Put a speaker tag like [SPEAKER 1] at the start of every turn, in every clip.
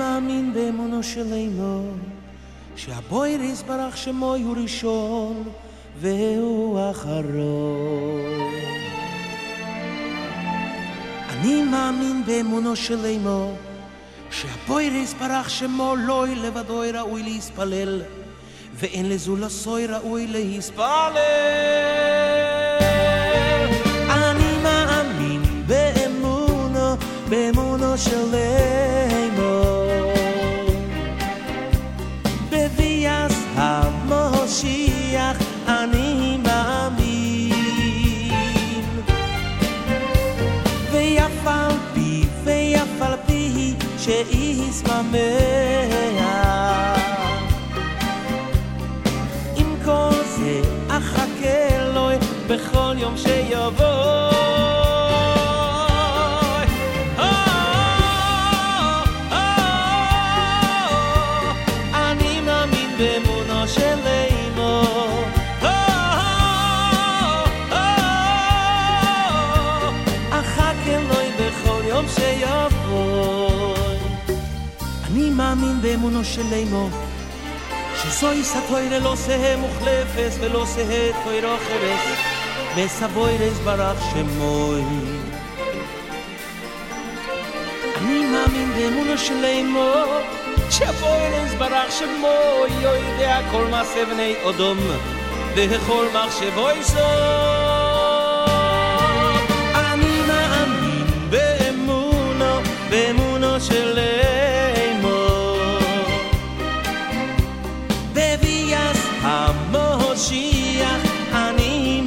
[SPEAKER 1] מאמין באמונו שלנו שהבויר יסברך שמו הוא ראשון והוא אחרון. אני מאמין באמונו שלנו שהבויר יסברך שמו לא לבדו ראוי להספלל ואין לזולתו ראוי להספלל. אני מאמין באמונו שלנו בביאת המשיח אני מאמין ויפל בי שישמח עם כל זה אחכה לו בכל יום שיבוא. באמונו שלנו אחכה לו בכל יום שיבוא. אני מאמין באמונו שלנו שזוהי סתוירה לא שאה מוחלפת ולא שאה תוירה חרס מסבוירס ברך שמוי. אני מאמין באמונו שלנו שהבוירס ברח שמו יודע כל מעשה בני אדום וכל מחשבו יסוד. אני מאמין באמונו שלנו בביאת המשיח אני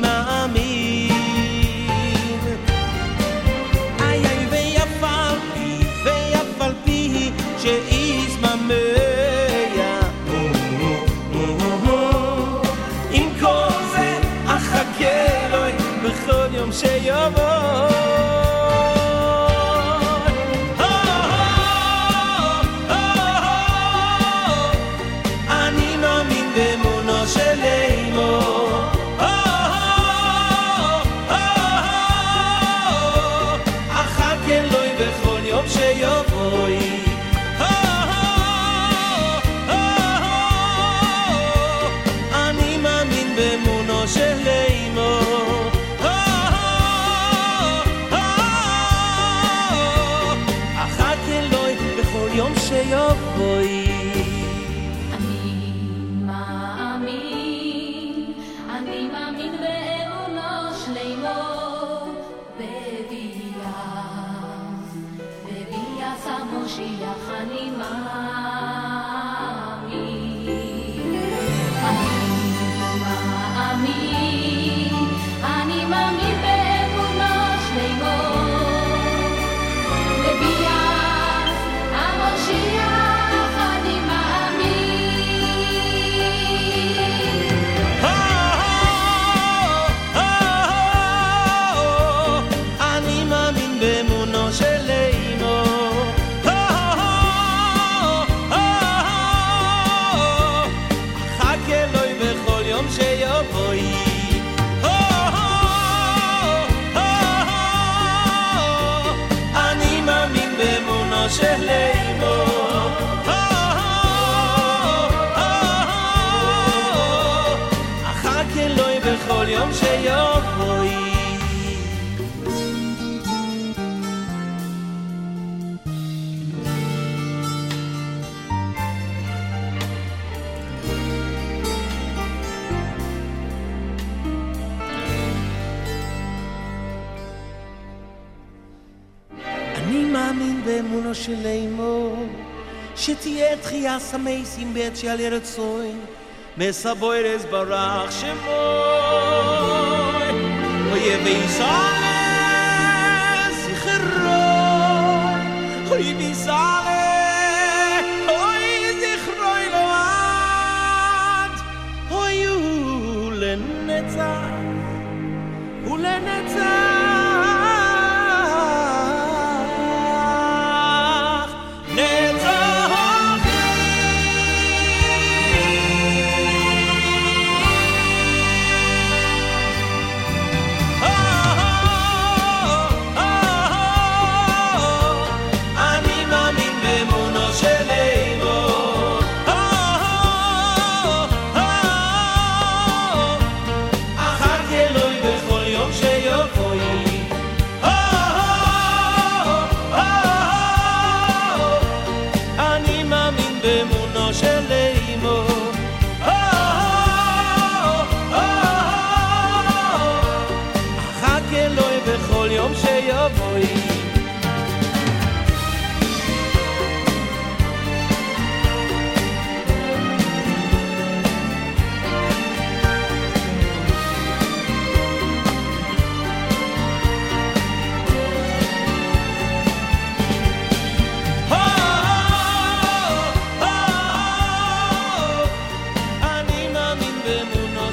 [SPEAKER 1] מאמין. איי איי ויפל בי עם כל זה אחכה לו בכל יום שיבוא. אני מאמין באמונו שלנו אחכה לו בכל יום שיבוא. באמונו שלנו אחכה לו בכל יום שיבוא.
[SPEAKER 2] אני מאמין באמונו שלנו בביאת המשיח אני אני מאמין באמונו שלנו בביאת המשיח אני מאמין.
[SPEAKER 1] אני מאמין באמונו שלנו אחכה לו בכל יום שיבוא. אני מאמין באמונו שלנו אחכה לו בכל יום שיבוא. אני מאמין באמונו שלנו שתהיה תחייה סמייסים בעת שעל ירצוי מסבוירס ברח שמוי אויב ויסעלה זכרו אויב ויסעלה אוי זכרו אלוהד אוי ולנצח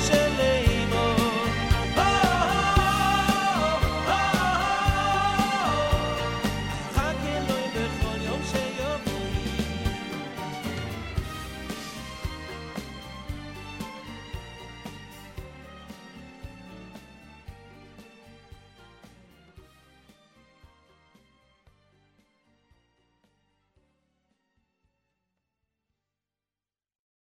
[SPEAKER 1] של